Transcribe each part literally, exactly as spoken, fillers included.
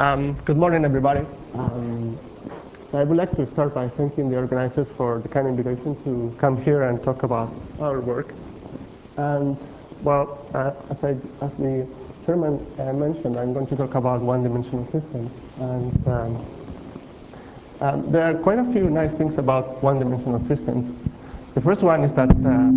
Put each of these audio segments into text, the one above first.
Um, good morning, everybody. Um, I would like to start by thanking the organizers for the kind invitation to come here and talk about our work. And, well, uh, as, I, as the chairman uh, mentioned, I'm going to talk about one-dimensional systems. And um, um, there are quite a few nice things about one-dimensional systems. The first one is that, uh,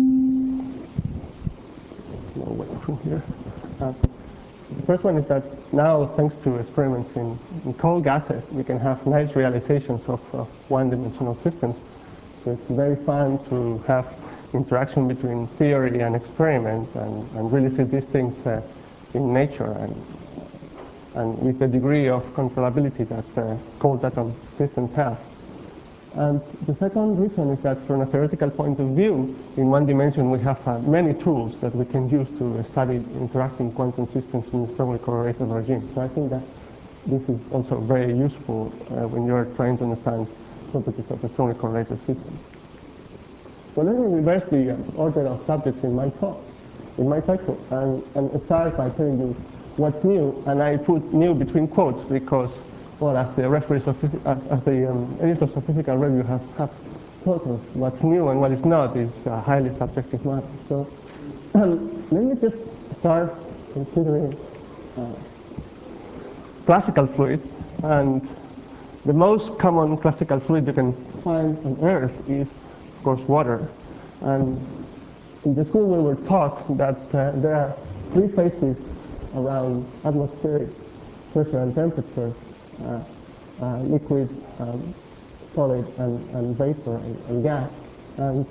no way from here. Uh, The first one is that now, thanks to experiments in, in cold gases, we can have nice realizations of, of one-dimensional systems. So it's very fun to have interaction between theory and experiment and, and really see these things uh, in nature and, and with the degree of controllability that uh, cold atom systems have. And the second reason is that from a theoretical point of view, in one dimension we have uh, many tools that we can use to study interacting quantum systems in strongly correlated regimes. So I think that this is also very useful uh, when you're trying to understand properties of a strongly correlated system. So let me reverse the uh, order of subjects in my talk, in my title, and, and start by telling you what's new. And I put new between quotes because, well, as the referees of, as, as the um, editors of Physical Review have, have taught us, what's new and what is not is a highly subjective matter. So um, let me just start considering uh, classical fluids. And the most common classical fluid you can find on Earth is, of course, water. And in the school we were taught that uh, there are three phases around atmospheric pressure and temperature. Uh, uh, liquid, um, solid, and, and vapor, and, and gas. And,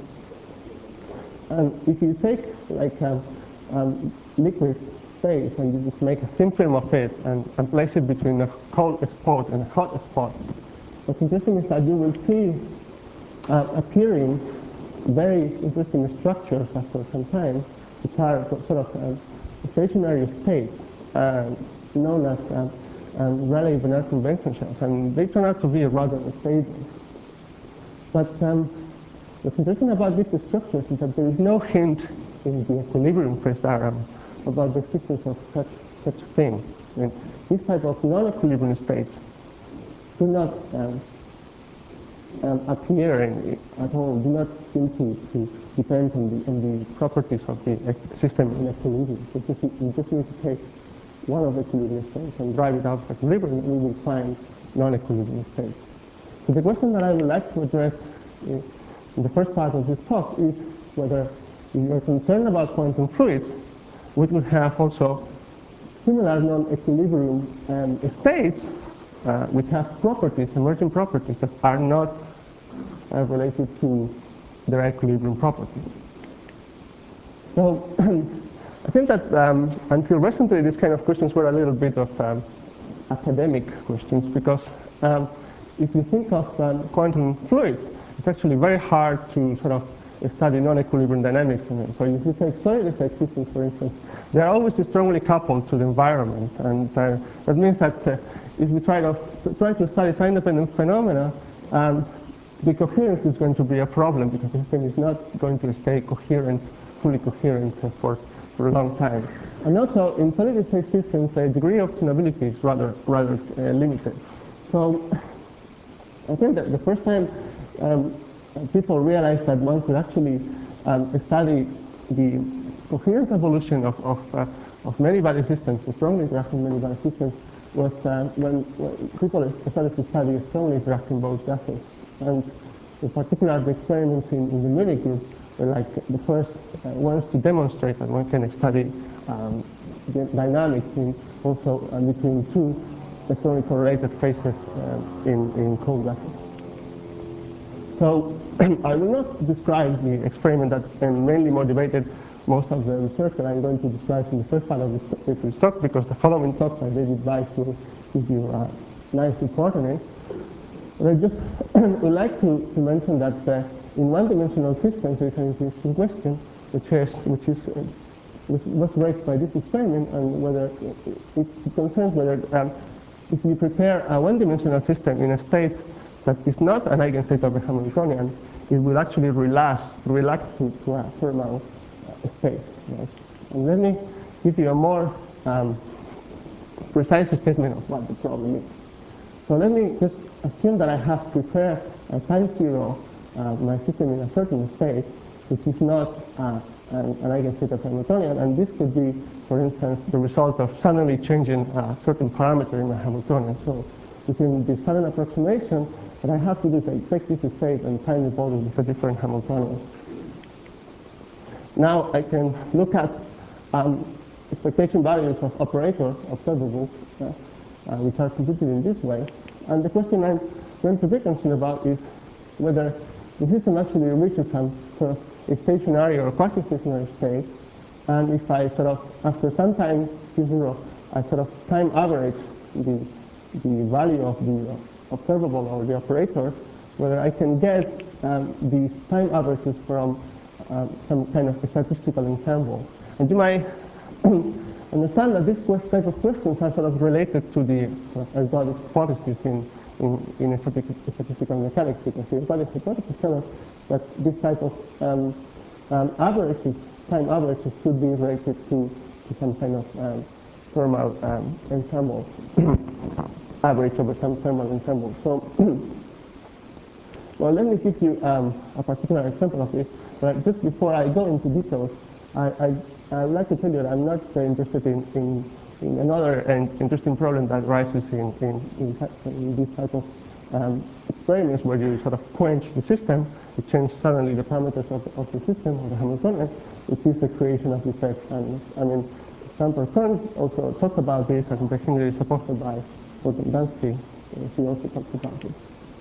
and if you take like a um, liquid phase and you just make a thin film of it and, and place it between a cold spot and a hot spot, what's interesting is that you will see uh, appearing very interesting structures after some time, which are sort of um, stationary states uh, known as uh, Um, Rayleigh Bénard convention shells, and they turn out to be rather stable. But um, what's interesting about these structures is that there is no hint in the equilibrium phase diagram about the existence of such such things. And these type of non-equilibrium states do not um, um, appear in, at all, do not seem to, to depend on the, on the properties of the system in equilibrium. So just, you just need to take one of the equilibrium states and drive it out of equilibrium, and we will find non-equilibrium states. So the question that I would like to address in the first part of this talk is whether you are concerned about quantum fluids, which would have also similar non-equilibrium um, states, uh, which have properties, emerging properties, that are not uh, related to their equilibrium properties. So I think that um, until recently, these kind of questions were a little bit of um, academic questions, because um, if you think of um, quantum fluids, it's actually very hard to sort of study non-equilibrium dynamics in it. So if you take solid state systems, for instance, they're always strongly coupled to the environment, and uh, that means that uh, if you try to try to study time-dependent phenomena, um, the coherence is going to be a problem, because the system is not going to stay coherent, fully coherent uh, for for a long time. And also, in solid-state systems, the degree of tunability is rather, rather uh, limited. So I think that the first time um, people realized that one could actually um, study the coherent evolution of, of, uh, of many-body systems, the strongly interacting many-body systems, was uh, when, when people started to study strongly interacting Bose gases. And in particular, the experiments in, in the Munich group were like the first uh, ones to demonstrate that one can study um, the dynamics in also uh, between two strongly correlated phases uh, in, in cold gases. So I will not describe the experiment that uh, mainly motivated most of the research that I'm going to describe in the first part of this, this talk, because the following talk by David Weiss will give you a nice report on it. But I just would like to, to mention that uh, in one-dimensional systems, there is an interesting question, which is, which is uh, which was raised by this experiment, and whether it, it concerns whether um, if you prepare a one-dimensional system in a state that is not an eigenstate of the Hamiltonian, it will actually relax, relax to, to a Fermat uh, state. Right? And let me give you a more um, precise statement of what the problem is. So let me just assume that I have prepared at time zero uh, my system in a certain state, which is not uh, an, an eigenstate of Hamiltonian, and this could be, for instance, the result of suddenly changing a certain parameter in a Hamiltonian. So within the sudden approximation, what I have to do is I take this state and time evolve it with a different Hamiltonian. Now I can look at um, expectation values of operators, observables, uh, uh, which are computed in this way. And the question I'm going to be concerned about is whether the system actually reaches some sort of a stationary or quasi-stationary state. And if I sort of, after some time t zero, I sort of time average the, the value of the observable or the operator, whether I can get um, these time averages from uh, some kind of statistical ensemble. And you might understand that this type of questions are sort of related to the sort of ergodic hypothesis in, in, in statistical mechanics, because the ergodic hypothesis tells us that this type of um, um, averages, time averages, should be related to, to some kind of um, thermal um, ensemble, average over some thermal ensemble. So, well, let me give you um, a particular example of this. But just before I go into details, I, I, I would like to tell you that I'm not uh, interested in, in, in another uh, interesting problem that arises in, in, in, in this type of um, experiments where you sort of quench the system, you change suddenly the parameters of, of the system, or the Hamiltonian, which is the creation of effects. And I mean, Stamper Kern also talked about this, and I think it is supported by Gordon Dansky. Uh, he also talked about this.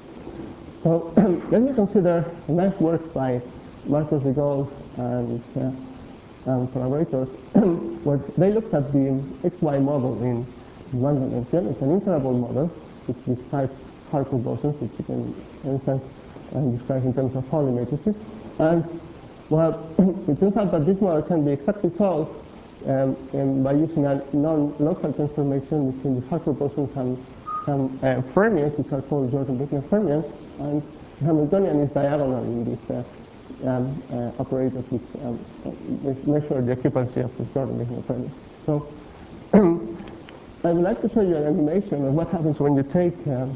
So let me consider a nice work by Marcos Rigol and uh, um, collaborators, where they looked at the X Y model in one dimension. It's an interval model which describes Harcourt bosons, which you can, for instance, um, describe in terms of Pauli matrices. And well, it turns out that this model can be exactly solved um, um, by using a non-local transformation between the Harcourt bosons and some uh, fermions, which are called Jordan-Bittner fermions, and the Hamiltonian is diagonal in this uh, um, uh, operator, which um, uh, measure the occupancy of the Jordan-Bittner fermions. So I would like to show you an animation of what happens when you take um,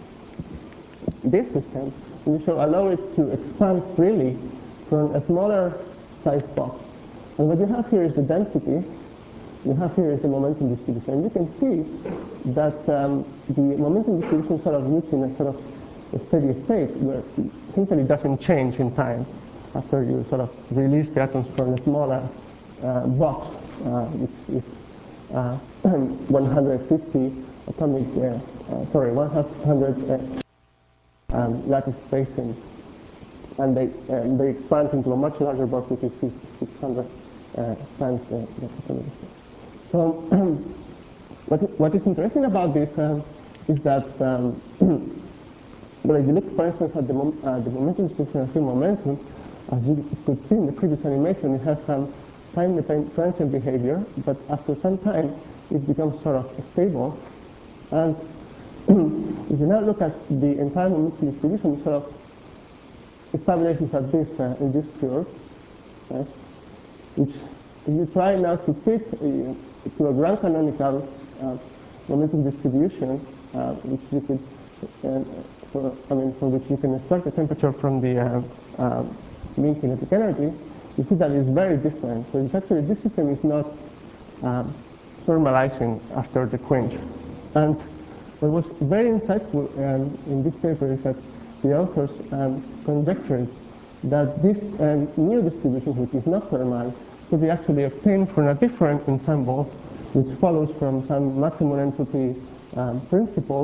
this system and you shall allow it to expand freely from a smaller size box. And what you have here is the density. You have here is the momentum distribution. And you can see that um, the momentum distribution sort of reaching a sort of a steady state where it essentially doesn't change in time after you sort of release the atoms from a smaller uh, box, uh, which is uh, one hundred fifty atomic, uh, uh, sorry, one hundred uh, um, lattice spacing. And they, um, they expand into a much larger box, which is six hundred uh, times the, the atomic space. So what, what is interesting about this um, is that um, well, if you look, for instance, at the, mom uh, the momentum distribution of free momentum, as you could see in the previous animation, it has some time-dependent transient behavior, but after some time, it becomes sort of stable. And if you now look at the entire momentum distribution, it sort of stabilizes at this, uh, in this curve, right? Which, if you try now to fit uh, to a grand canonical uh, momentum distribution, uh, which you could, uh, for, I mean, for which you can extract the temperature from the uh, uh, mean kinetic energy, you see that it's very different. So it's actually, this system is not um, thermalizing after the quench. And what was very insightful um, in this paper is that the authors um, conjectured that this um, new distribution, which is not thermal, could be actually obtained from a different ensemble, which follows from some maximum entropy um, principle,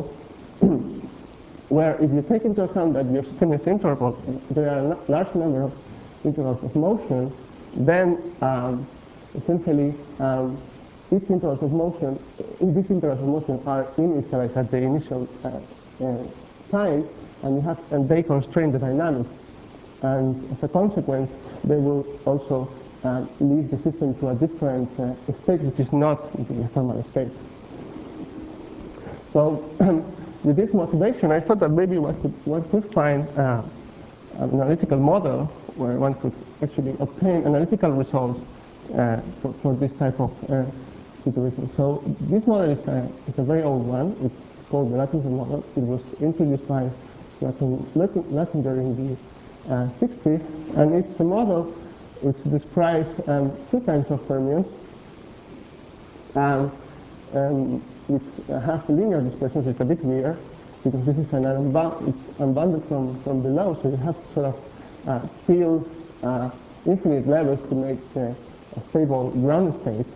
where if you take into account that your system is interval, there are a large number of intervals of motion, then um, essentially um, each intervals of motion, these intervals of motion are initialized at the initial uh, uh, time, and, you have, and they constrain the dynamics. And as a consequence, they will also uh, lead the system to a different uh, state, which is not the thermal state. So with this motivation, I thought that maybe one could, one could find uh, an analytical model where one could actually obtain analytical results uh, for, for this type of uh, situation. So this model is a, is a very old one. It's called the Latinger model. It was introduced by Latinger in the uh, sixties, and it's a model which describes um, two kinds of fermions, um, um, which have linear dispersions. It's a bit weird because this is an unbound, it's unbounded from, from below, so you have to sort of uh, fill uh, infinite levels to make uh, a stable ground state.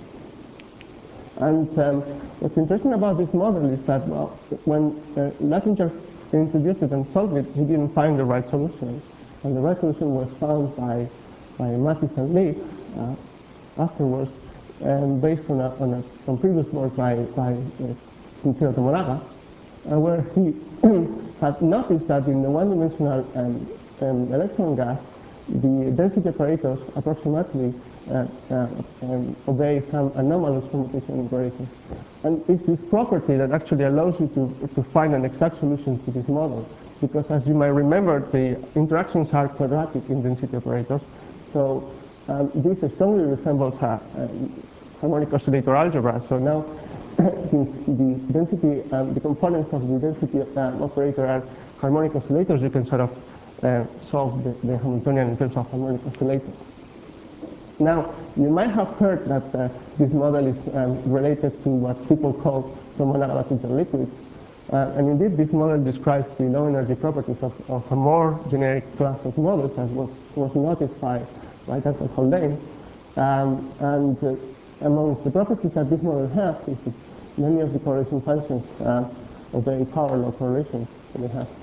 And um, what's interesting about this model is that, well, when uh, Latinger introduced it and solved it, he didn't find the right solution. And the right solution was found by, by Mattis and Lee uh, afterwards, um, based on, a, on a, some previous work by, by uh, Shinichiro Tomonaga, uh, where he had noticed that in the one-dimensional um, um, electron gas, the density operators approximately uh, uh, um, obey some anomalous commutation operators. And it's this property that actually allows you to, to find an exact solution to this model. Because as you might remember, the interactions are quadratic in density operators. So um, this strongly resembles a, a harmonic oscillator algebra. So now, since the density, um, the components of the density um, operator are harmonic oscillators, you can sort of uh, solve the, the Hamiltonian in terms of harmonic oscillators. Now, you might have heard that uh, this model is um, related to what people call Tomonaga-Latinger liquids. Uh, and indeed, this model describes the low energy properties of, of a more generic class of models, as was, was noticed by, by Doctor Haldane. Um, and uh, among the properties that this model has is that many of the correlation functions uh, obey power law correlations that they have.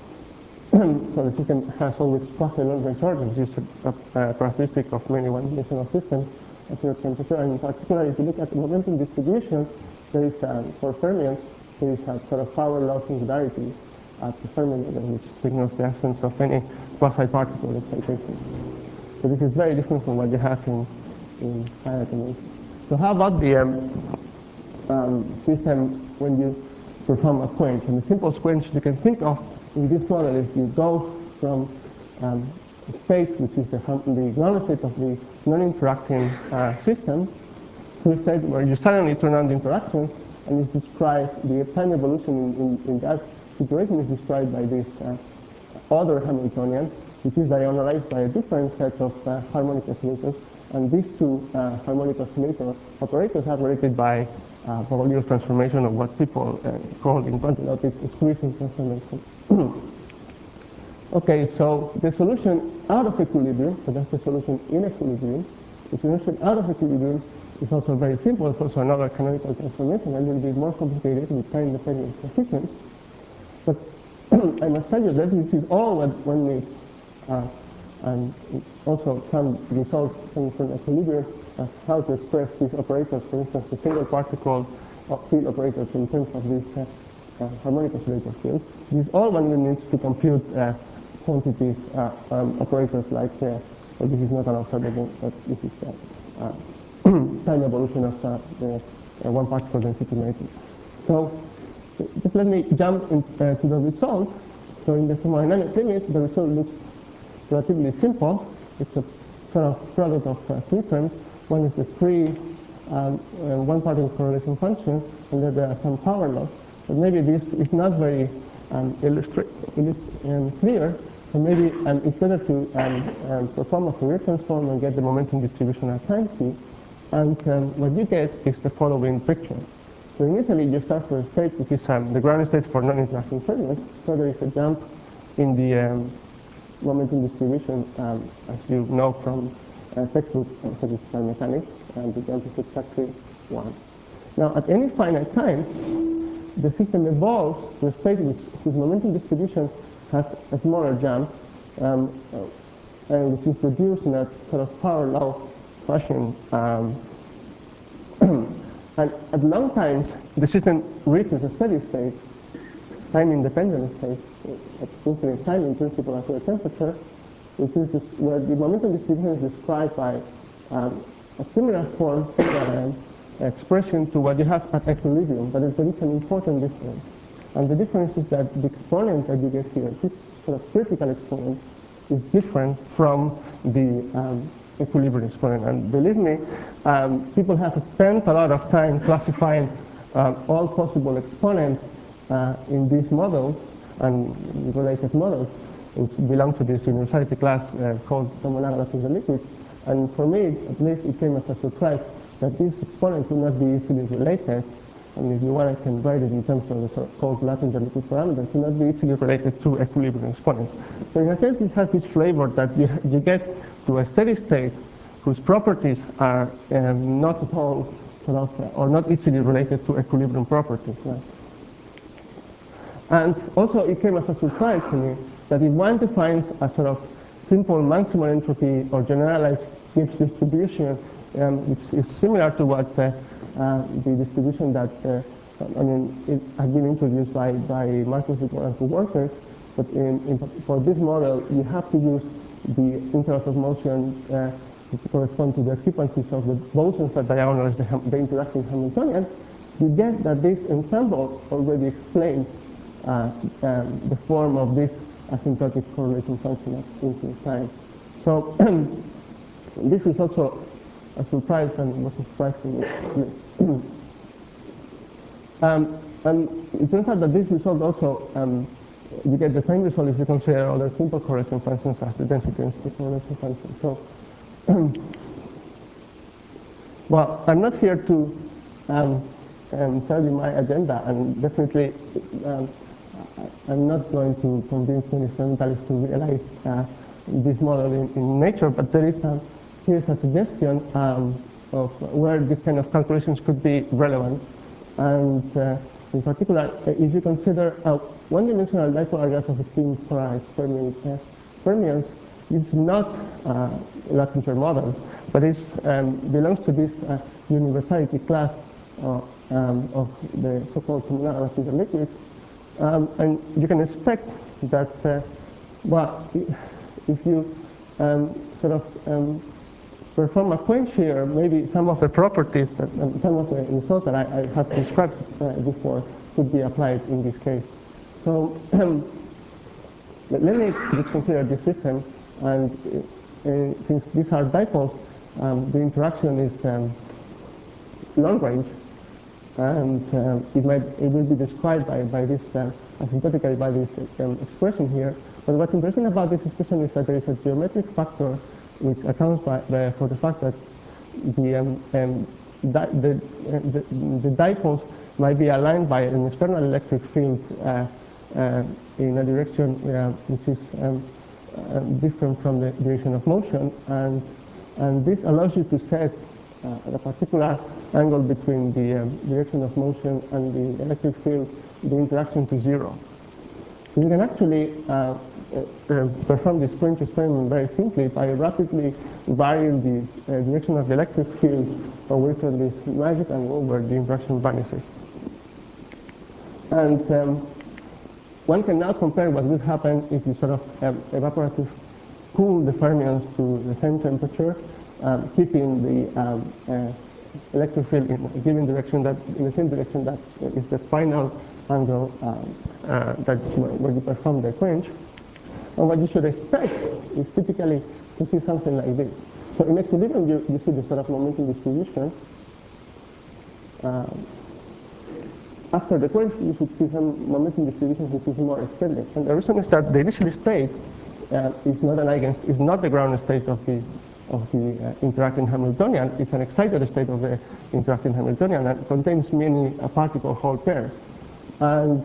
So the system has always quasi-long range order, which is a, a, a characteristic of many one-dimensional systems at zero temperature. And in particular, if you look at the momentum distribution, there is, uh, for fermions, there is a sort of power law singularity at the fermion level, which signals the absence of any quasi-particle excitation. So this is very different from what you have in, in finite dimension. So how about the um, um, system when you perform a quench? And the simple quench you can think of in this model is you go from um, a state, which is the, the ground state of the non-interacting uh, system, to a state where you suddenly turn on the interactions, and it's described, the time evolution in, in, in that situation is described by this uh, other Hamiltonian, which is diagonalized by a different set of uh, harmonic oscillators. And these two uh, harmonic oscillator operators are related by uh, Paul-Liouv's transformation of what people uh, call in quantum optics squeezing transformation. Okay, so the solution out of equilibrium, so that's the solution in equilibrium. The solution out of equilibrium is also very simple. It's also another canonical transformation, a little bit more complicated with time-dependent coefficients. But I must tell you that this is all what one needs. Uh, and also some results coming from equilibrium of how to express these operators, for instance, the single particle field operators in terms of these uh, uh, harmonic oscillator fields. This is all one needs to compute uh, quantities, uh, um, operators like, uh, well, this is not an observable, but this is uh, uh, time evolution of uh, the uh, one particle density matrix. So just let me jump in, uh, to the result. So in the thermodynamic limit, the result looks relatively simple. It's a sort of product of uh, three terms. One is the free um, uh, one particle correlation function, and then there are some power laws. But maybe this is not very um, um, clear. So maybe um, it's better to um, um, perform a Fourier transform and get the momentum distribution at time t. And um, what you get is the following picture. So initially you start with a state which is um, the ground state for non-interacting fermions. So there is a jump in the um, momentum distribution, um, as you know from uh, textbook of statistical mechanics, and the jump is exactly one. Now, at any finite time, the system evolves to a state which, whose momentum distribution has a smaller jump, um, uh, and which is reduced in a sort of power law fashion. Um, and at long times, the system reaches a steady state, time-independent state, at infinite time in principle at zero temperature, which is this, where the momentum distribution is described by um, a similar form um, expression to what you have at equilibrium, but there is an important difference. And the difference is that the exponent that you get here, this sort of critical exponent, is different from the um, equilibrium exponent. And believe me, um, people have spent a lot of time classifying um, all possible exponents uh, in these models and related models, which belong to this universality class uh, called homoanagamous in the liquids. And for me, at least, it came as a surprise that these exponents would not be easily related. And if you want, I can write it in terms of the so-called Latinger liquid parameters, to not be easily related to equilibrium exponents. So in a sense, it has this flavor that you, you get to a steady state whose properties are um, not at all sort of, uh, or not easily related to equilibrium properties. Right? And also, it came as a surprise to me that if one defines a sort of simple maximum entropy or generalized Gibbs distribution, um, which is similar to what uh, uh, the distribution that uh, I mean it has been introduced by by Marcus and co-workers, but in, in, for this model you have to use the intervals of motion uh, to correspond to the frequencies of the bosons that diagonalize the, the interacting Hamiltonian. You get that this ensemble already explains uh, um, the form of this asymptotic correlation function at infinite time. So this is also a surprise, and was a surprise to me. um, and it turns out that this result also, um, you get the same result if you consider other simple correlation functions as the density density correlation function. So, well, I'm not here to um, um, tell you my agenda, and definitely um, I'm not going to convince many experimentalists to realize uh, this model in, in nature, but there is a here's a suggestion um, of where this kind of calculations could be relevant. And uh, in particular, if you consider a one-dimensional dipolar gas of esteem polarized fermion, uh, fermions, is not uh, a Latinger model, but it um, belongs to this uh, universality class uh, um, of the so-called homoanagamous in the liquids. Um, and you can expect that, uh, well, if you um, sort of um, perform a quench here, maybe some of the properties, that, um, some of the results that I, I have described uh, before could be applied in this case. So let me just consider this system, and uh, since these are dipoles, um, the interaction is um, long range, and um, it might it will be described by by this uh, asymptotically by this um, expression here. But what's interesting about this expression is that there is a geometric factor which accounts by, by, for the fact that the, um, um, di the, uh, the, the dipoles might be aligned by an external electric field uh, uh, in a direction uh, which is um, uh, different from the direction of motion, and, and this allows you to set uh, at a particular angle between the um, direction of motion and the electric field, the interaction to zero. So you can actually uh, uh, perform this quench experiment very simply by rapidly varying the uh, direction of the electric field away from this magic angle where the interaction vanishes. And um, one can now compare what would happen if you sort of um, evaporative cool the fermions to the same temperature, um, keeping the um, uh, electric field in a given direction, that in the same direction that is the final angle um, uh, that where you perform the quench. And what you should expect is typically to see something like this. So in equilibrium, you, you see the sort of momentum distribution. Um, after the quench, you should see some momentum distribution which is more extended. And the reason is that the initial state uh, is not an eigenstate, is not the ground state of the of the uh, interacting Hamiltonian. It's an excited state of the interacting Hamiltonian that contains many uh, particle Hall pairs. And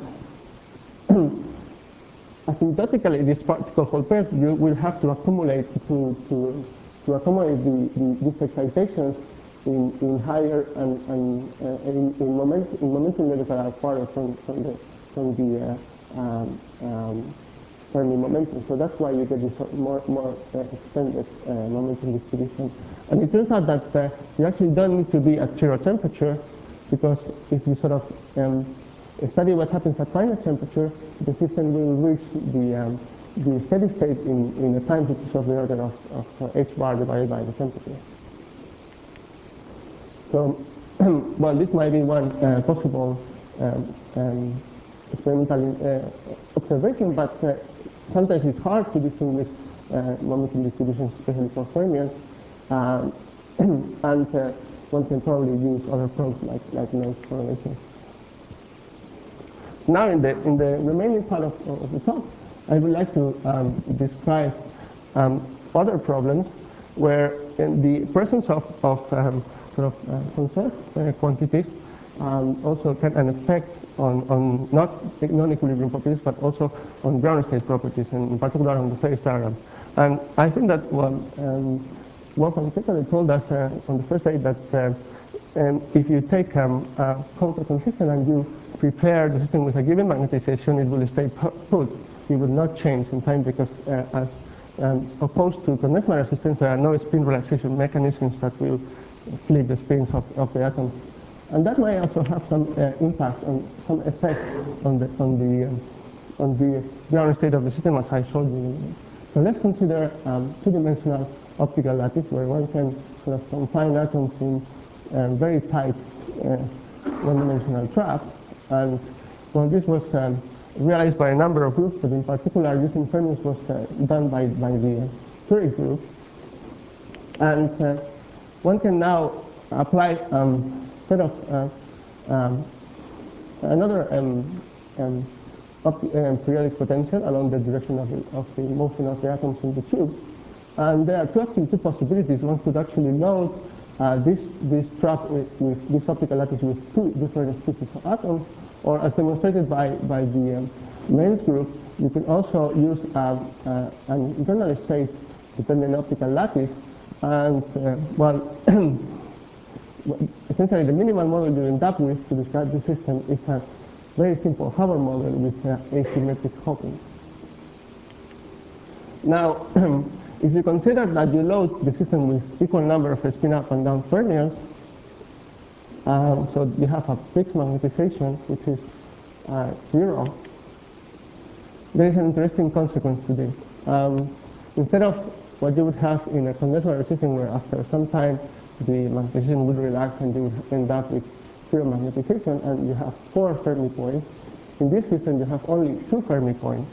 asymptotically, these particle Hall pairs you will have to accumulate to to, to accommodate the, the, these excitations in, in higher and, and uh, in, in, moment, in momentum levels that are farther from, from the from the uh, um, um, Fermi momentum. So that's why you get this more more uh, extended uh, momentum distribution. And it turns out that uh, you actually don't need to be at zero temperature, because if you sort of um, study what happens at finite temperature, the system will reach the um, the steady state in, in a time which is of the order of, of uh, h bar divided by the temperature. So, well, this might be one uh, possible um, um, experimental uh, observation, but uh, sometimes it's hard to distinguish uh, momentum distributions, especially for fermions. Um, and uh, one can probably use other probes like, like noise correlation. Now in the, in the remaining part of, of the talk, I would like to um, describe um, other problems where in the presence of, of um, sort of uh, conserved uh, quantities um, also can an effect on, on not non-equilibrium properties, but also on ground state properties, and in particular on the phase diagram. And I think that well, um, Wolfgang Kekele told us uh, on the first day that uh, um, if you take um, a Coulter system and you prepare the system with a given magnetization, it will stay put. It will not change in time because uh, as um, opposed to condensed matter systems, there are no spin relaxation mechanisms that will flip the spins of, of the atoms. And that may also have some uh, impact on some effect on the on the um, on the ground state of the system, as I showed you. So let's consider um, two-dimensional optical lattice where one can sort of confine atoms in uh, very tight uh, one-dimensional traps. And well, this was um, realized by a number of groups, but in particular using Fermions was uh, done by by the Curie group. And uh, one can now apply um, sort of uh, um, another um, um, up, um, periodic potential along the direction of the, of the motion of the atoms in the tube. And there are two, actually two possibilities. One could actually load uh, this, this trap with, with this optical lattice with two different species of atoms, or as demonstrated by, by the um, Mains group, you can also use uh, uh, an internal space dependent optical lattice. And uh, well, essentially the minimal model you end up with to describe the system is a very simple Hubbard model with uh, asymmetric Hawking. Now, if you consider that you load the system with equal number of spin up and down fermions, um, so you have a fixed magnetization, which is uh, zero, there is an interesting consequence to this. Um, instead of what you would have in a condensed matter system where after some time the magnetization would relax and you would end up with zero magnetization and you have four Fermi points, in this system you have only two Fermi points.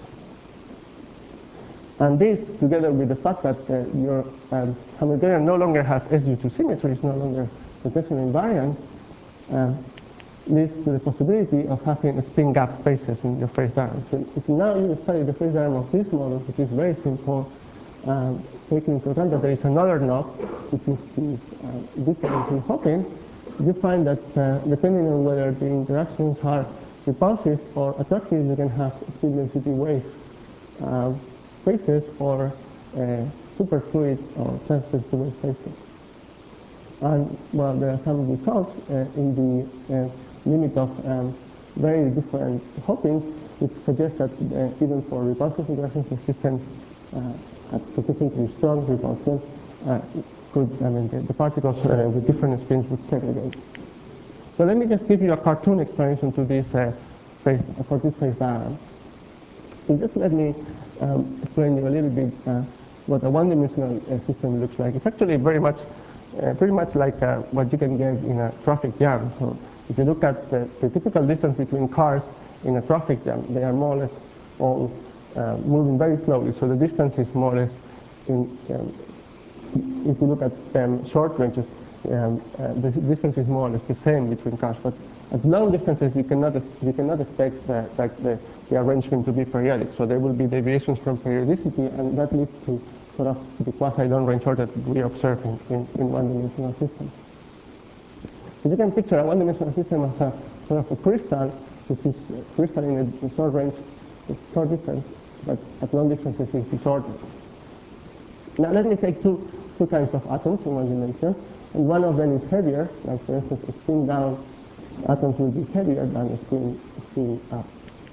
And this, together with the fact that uh, your um, Hamiltonian no longer has S U two symmetry, it's no longer rotational invariant, uh, leads to the possibility of having spin gap spaces in your phase diagram. So if now you study the phase diagram of this model, which is very simple, um, taking into account that there is another knob, which is the uh, difference in Hawking, you find that uh, depending on whether the interactions are repulsive or attractive, you can have spin density wave uh, spaces or uh, superfluid or sensitive spaces. And well, there are some results uh, in the uh, limit of um, very different Hawkings, which suggest that uh, even for repulsive interactions, the system uh, at sufficiently strong repulsion uh, could, I mean, the, the particles uh, with different spins would segregate. So let me just give you a cartoon explanation to this uh, phase, for this phase diagram. So just let me um, explain you a little bit uh, what a one-dimensional uh, system looks like. It's actually very much, uh, pretty much like uh, what you can get in a traffic jam. So if you look at the, the typical distance between cars in a traffic jam, they are more or less all uh, moving very slowly. So the distance is more or less, in, um, if you look at um, short ranges, um, uh, the distance is more or less the same between cars. But at long distances, you cannot you cannot expect uh, like the, the arrangement to be periodic. So there will be deviations from periodicity, and that leads to sort of the quasi-long range order that we observe in, in, in one-dimensional systems. So you can picture a one-dimensional system as a sort of a crystal, which is a crystal in a, in short range, with short distance, but at long distances is disordered. Now let me take two two kinds of atoms in one dimension, and one of them is heavier, like for instance, a spin down atoms will be heavier than a spin, spin up.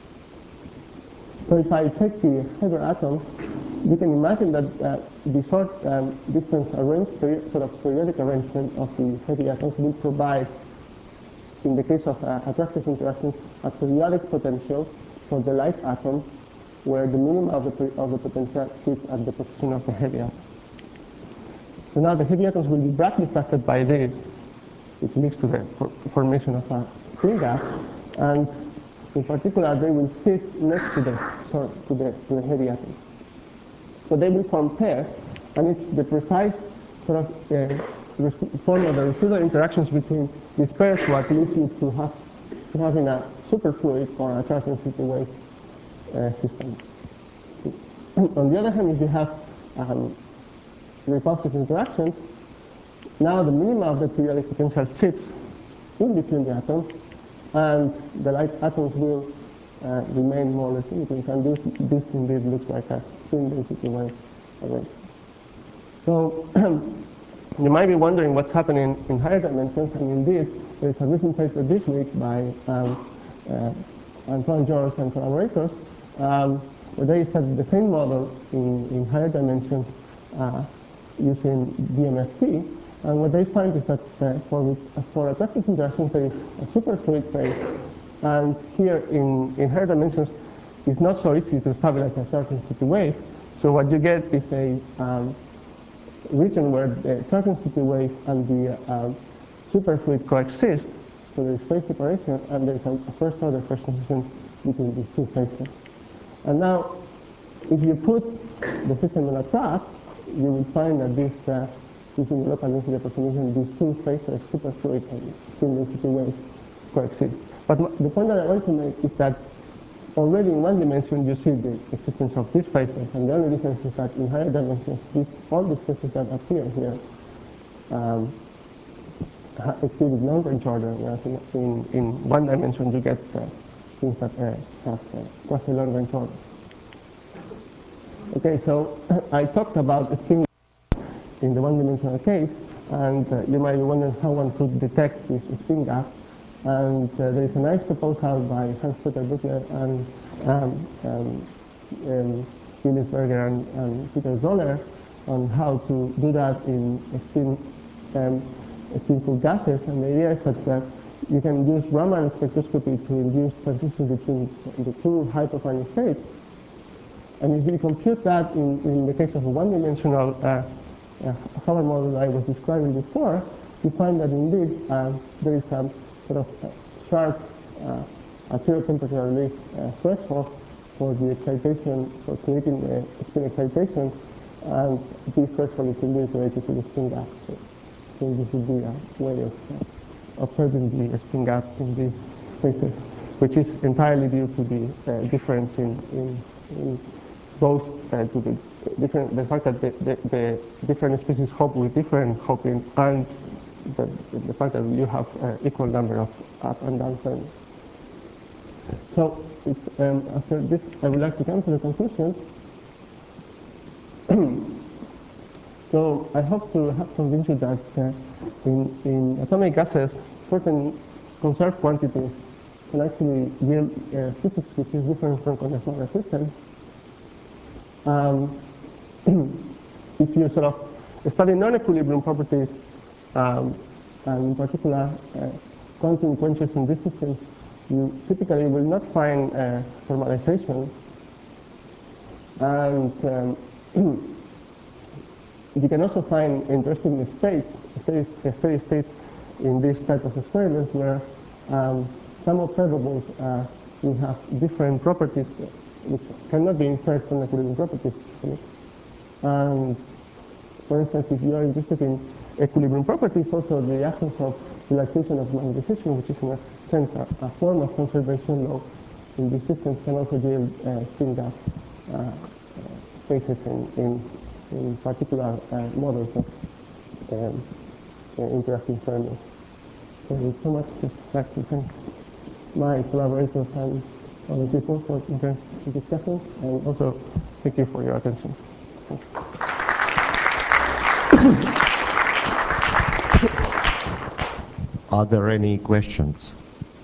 So if I take the heavier atoms, you can imagine that uh, the short um, distance arranged, sort of periodic arrangement of the heavy atoms will provide, in the case of uh, attractive interactions, a periodic potential for the light atoms, where the minimum of the, of the potential sits at the position of the heavy atom. So now the heavy atoms will be brightly affected by this, which leads to the for formation of a spin gap, and in particular they will sit next to the sorry, to the to the heavy atoms. So they will form pairs, and it's the precise sort of uh, form of the residual interactions between these pairs, what leads you to have to having a superfluid or a charge density wave uh, system. On the other hand, if you have um, repulsive interactions, now the minima of the periodic potential sits in between the atoms, and the light atoms will uh, remain more or less in between. And this, this indeed looks like a spin density wave array. So you might be wondering what's happening in higher dimensions, and indeed there is a recent paper this week by um, uh, Antoine Georges and collaborators, um, where they studied the same model in, in higher dimensions uh, using D M F T. And what they find is that uh, for, for attractive interactions, there is a superfluid phase. And here in, in higher dimensions, it's not so easy to stabilize a charge density wave. So what you get is a um, region where the charge density wave and the um, superfluid coexist. So there is phase separation, and there is a, a first order first transition between these two phases. And now, if you put the system in a trap, you will find that this uh, using the local density approximation, these two phases, superfluid and spin density waves, coexist. But the point that I want to make is that already in one dimension you see the existence of these phases, and the only difference is that in higher dimensions, these, all these phases that appear here um, exhibit long-range order, whereas in, in, in one dimension you get uh, things that uh, have uh, quasi-long-range order. Okay, so I talked about spin in the one-dimensional case, and uh, you might be wondering how one could detect this spin gap. And uh, there is a nice proposal by Hans-Peter Butler and um, um, um, Julius Berger and, and Peter Zoller on how to do that in spin, um, spin-full gases. And the idea is that uh, you can use Raman spectroscopy to induce transitions between the two high-profiling states. And if you compute that in, in the case of a one-dimensional uh, uh, Hubble model I was describing before, you find that indeed uh, there is a sort of uh, sharp uh, at zero temperature release uh, threshold for the excitation, for creating the spin excitation, and this threshold is indeed related to the spin gap. So, so this would be a way of uh, observing the spin gap in these spaces, which is entirely due to the uh, difference in, in, in both uh, to the different, the fact that the, the, the different species hope with different hoping, and the, the fact that you have uh, equal number of up and down turns. So it's, um, after this, I would like to come to the conclusion. So I hope to have convinced you that uh, in, in atomic gases, certain conserved quantities can actually yield uh, physics which is different from conduction resistance. Um, if you sort of study non-equilibrium properties, um, and in particular uh, quantum quenches in these systems, you typically will not find uh, thermalization. And um, you can also find interesting states, steady, steady states in this type of experiments where um, some observables uh, will have different properties which cannot be inferred from equilibrium properties. And for instance, if you are interested in equilibrium properties, also the absence of relaxation of magnetization, which is in a sense a, a form of conservation law in these systems, can also yield uh, spin gap uh, uh, spaces in, in, in particular uh, models of um, uh, interacting thermals. Thank you so much. Just like to thank my collaborators and other people for the discussion, and also thank you for your attention. Thank you. Are there any questions?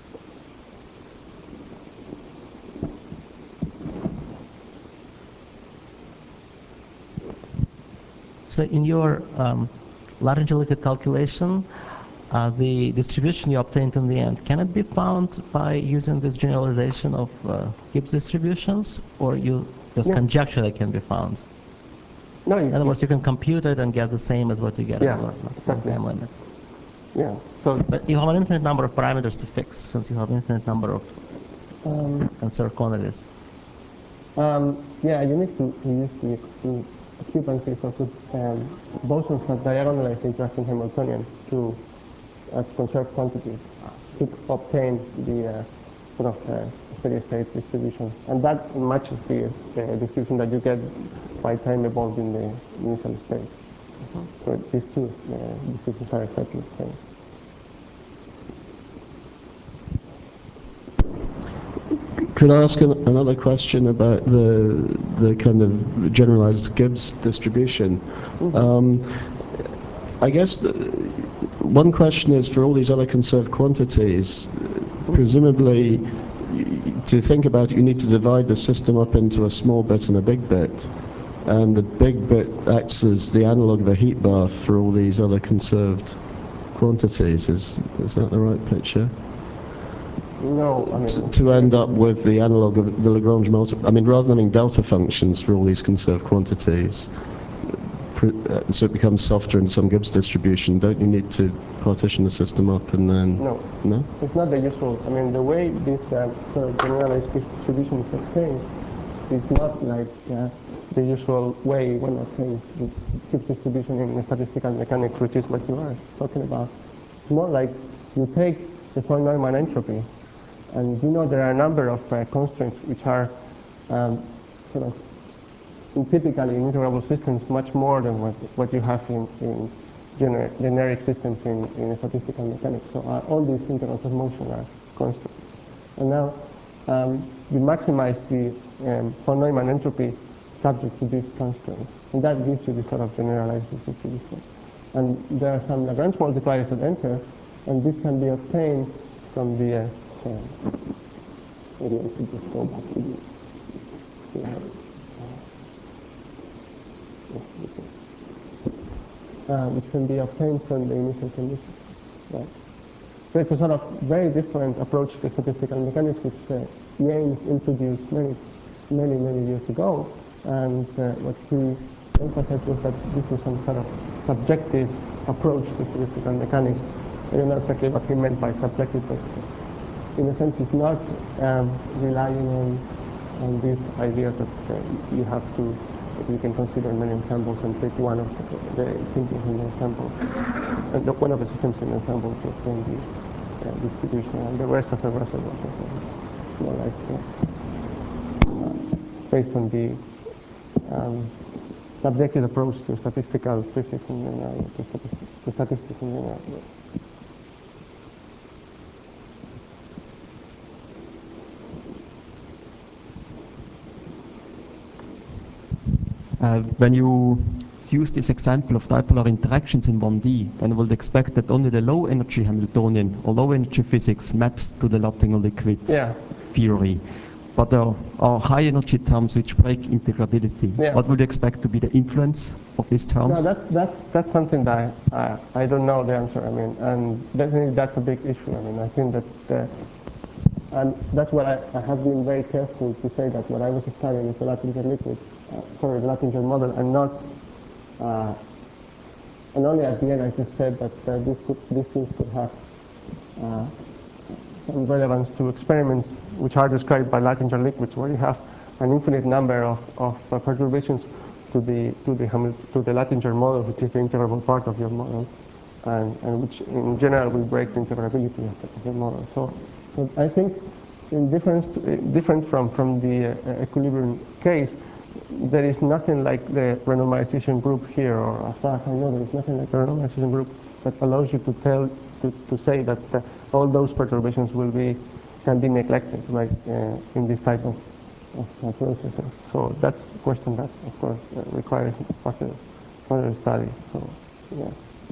So in your um, large liquid calculation, uh, the distribution you obtained in the end, can it be found by using this generalization of uh, Gibbs distributions, or you just no. conjecture that can be found? No, in other words, you can compute it and get the same as what you get yeah, in the exactly. time limit. Yeah. So, but you have an infinite number of parameters to fix, since you have an infinite number of um, conserved quantities. Um, yeah, you need to, to use the, the occupancy for um, bosons that diagonalize the interacting Hamiltonian to as conserved quantities to obtain the uh, sort of uh, steady state distribution. And that matches the uh, distribution that you get by time evolved in the initial state. Mm-hmm. So these two uh, distributions are exactly the same. Could I ask an, another question about the the kind of generalized Gibbs distribution? Mm-hmm. um, I guess the, one question is, for all these other conserved quantities, presumably to think about it, you need to divide the system up into a small bit and a big bit, and the big bit acts as the analog of a heat bath for all these other conserved quantities. Is is that the right picture? No, I mean, to, to end up with the analog of the Lagrange multiplier. I mean, rather than having delta functions for all these conserved quantities, uh, so it becomes softer in some Gibbs distribution, don't you need to partition the system up and then... No. No? It's not the usual. I mean, the way this uh, sort of generalized distribution is obtained is not like uh, the usual way one obtains the Gibbs distribution in statistical mechanics, which is what you are talking about. It's more like you take the von Neumann entropy, and you know there are a number of uh, constraints which are um, sort of in typically in integrable systems much more than what, what you have in, in gener generic systems in, in statistical mechanics. So uh, all these integrals of motion are constraints. And now um, you maximize the um, von Neumann entropy subject to these constraints. And that gives you this sort of generalized distribution. And there are some Lagrange multipliers that enter, and this can be obtained from the uh, so maybe I should just go back to the slide. Uh, which can be obtained from the initial conditions. Right. So it's a sort of very different approach to statistical mechanics, which uh, James introduced many, many, many years ago. And uh, what he emphasized was that this was some sort of subjective approach to statistical mechanics. I don't know exactly what he meant by subjective, but in a sense it's not um, relying on, on this idea that uh, you have to, that you can consider many ensembles and take one of the, the symptoms in the ensemble, and the, one of the systems in the ensemble to obtain the uh, distribution, and the rest as a reservoir. More like uh, based on the um, subjective approach to statistical physics in general, to, statistics, to statistics in general. Uh, when you use this example of dipolar interactions in one D, then you would expect that only the low energy Hamiltonian or low energy physics maps to the Luttinger liquid yeah. theory. But there are high energy terms which break integrability. Yeah. What would you expect to be the influence of these terms? No, that, that's, that's something that I, uh, I don't know the answer. I mean, and definitely that's a big issue. I mean, I think that, uh, and that's what I, I have been very careful to say that what I was studying is the Luttinger liquid, uh, sorry, the Luttinger model, and not, uh, and only at the end I just said that uh, this could, these things could have uh, some relevance to experiments which are described by Luttinger liquids, where you have an infinite number of, of uh, perturbations to the to the to the Luttinger model, which is the integrable part of your model, and, and which in general will break the integrability of the, of the model. So, so I think, in difference to, uh, different from from the uh, equilibrium case, there is nothing like the renormalization group here, or as far as I know, there is nothing like the renormalization group that allows you to tell to, to say that uh, all those perturbations will be can be neglected, right, uh, in this type of, of uh, processes. So that's a question that, of course, uh, requires further further study. So, yeah.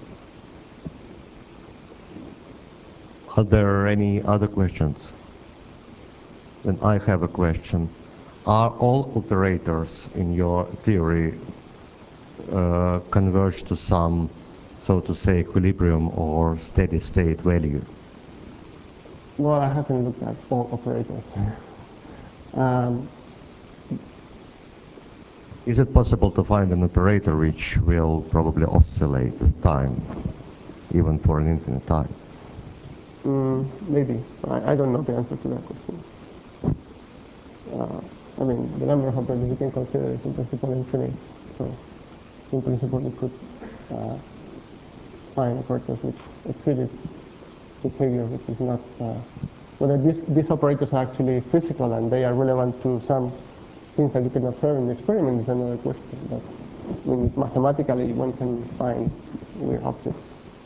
Are there any other questions? Then I have a question. Are all operators in your theory uh, converge to some, so to say, equilibrium or steady state value? Well, I haven't looked at all operators. um, Is it possible to find an operator which will probably oscillate with time, even for an infinite time? Mm, maybe. I, I don't know the answer to that question. Uh, I mean, the number of operators you can consider is in principle infinite. So in principle you could uh, find operators which exceeded behavior which is not, uh, whether these, these operators are actually physical and they are relevant to some things that you can observe in the experiment is another question. But I mean, mathematically one can find weird objects.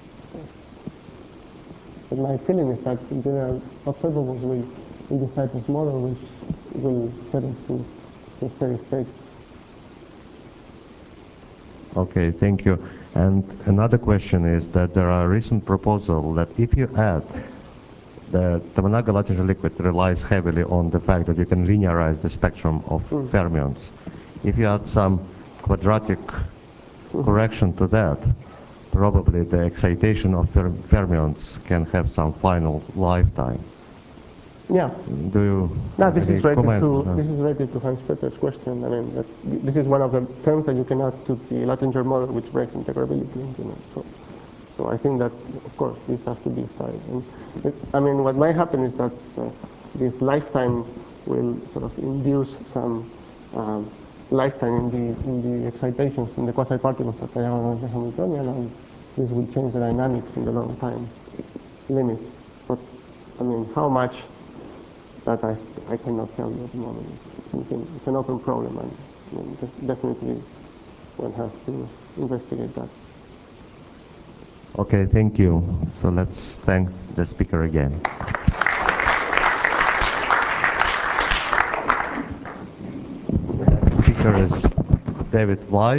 But my feeling is that in general observables will, will decide this model which will set us to, to steady states. Okay, thank you. And another question is that there are recent proposals that if you add the Tomonaga-Latinger liquid relies heavily on the fact that you can linearize the spectrum of mm. fermions. If you add some quadratic mm. correction to that, probably the excitation of fer fermions can have some final lifetime. Yeah. Do you? No, this is related to uh, this is related to Hans Peter's question. I mean, that this is one of the terms that you can add to the Latinger model, which breaks integrability. You know, so, so I think that of course this has to be studied. And it, I mean, what might happen is that uh, this lifetime will sort of induce some um, lifetime in the in the excitations in the quasi-particles that are around the Hamiltonian, and this will change the dynamics in the long time limit. But I mean, how much? That I, I cannot tell you at the moment. It's an open problem, and I mean, definitely one has to investigate that. Okay, thank you. So let's thank the speaker again. The next speaker is David Wise.